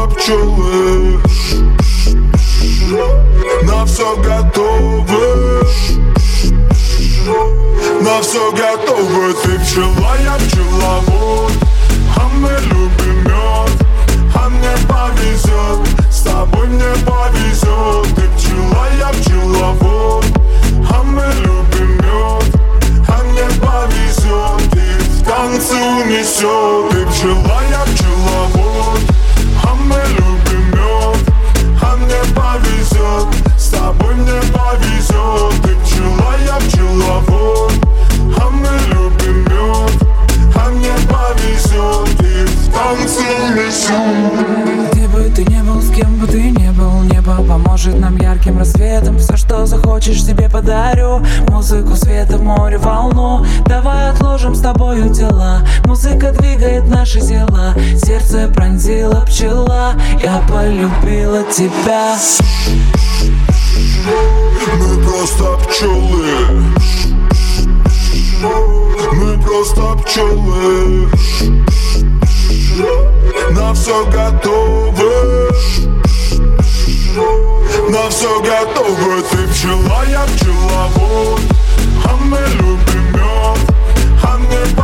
просто пчелы, на все готовы, на все готовы. Ты пчела, я пчеловод, а мы любим мед, а мне повезет, с тобой мне повезет. Ты пчела, я пчеловод, а мы любим мед, а мне повезет, и в танцы унесет. Ты пчела, я пчеловод, а мы любим мед, а мне повезет, с тобой мне повезет. Ты пчела, я пчеловод, а мы любим мед, а мне повезет, и в танцы унесет. Где бы ты не был, с кем бы ты не был, небо поможет нам ярким рассветом. Все, что захочешь, себе подарю. Музыку, света, море, волну. Давай отложим с тобою дела. Музыка двигает наши тела. Сердце пронзила пчела, я полюбила тебя. Мы просто пчелы, мы просто пчелы, на все готовы, на все готовы. Ты пчела, я пчеловод, а мы любим мед, а мне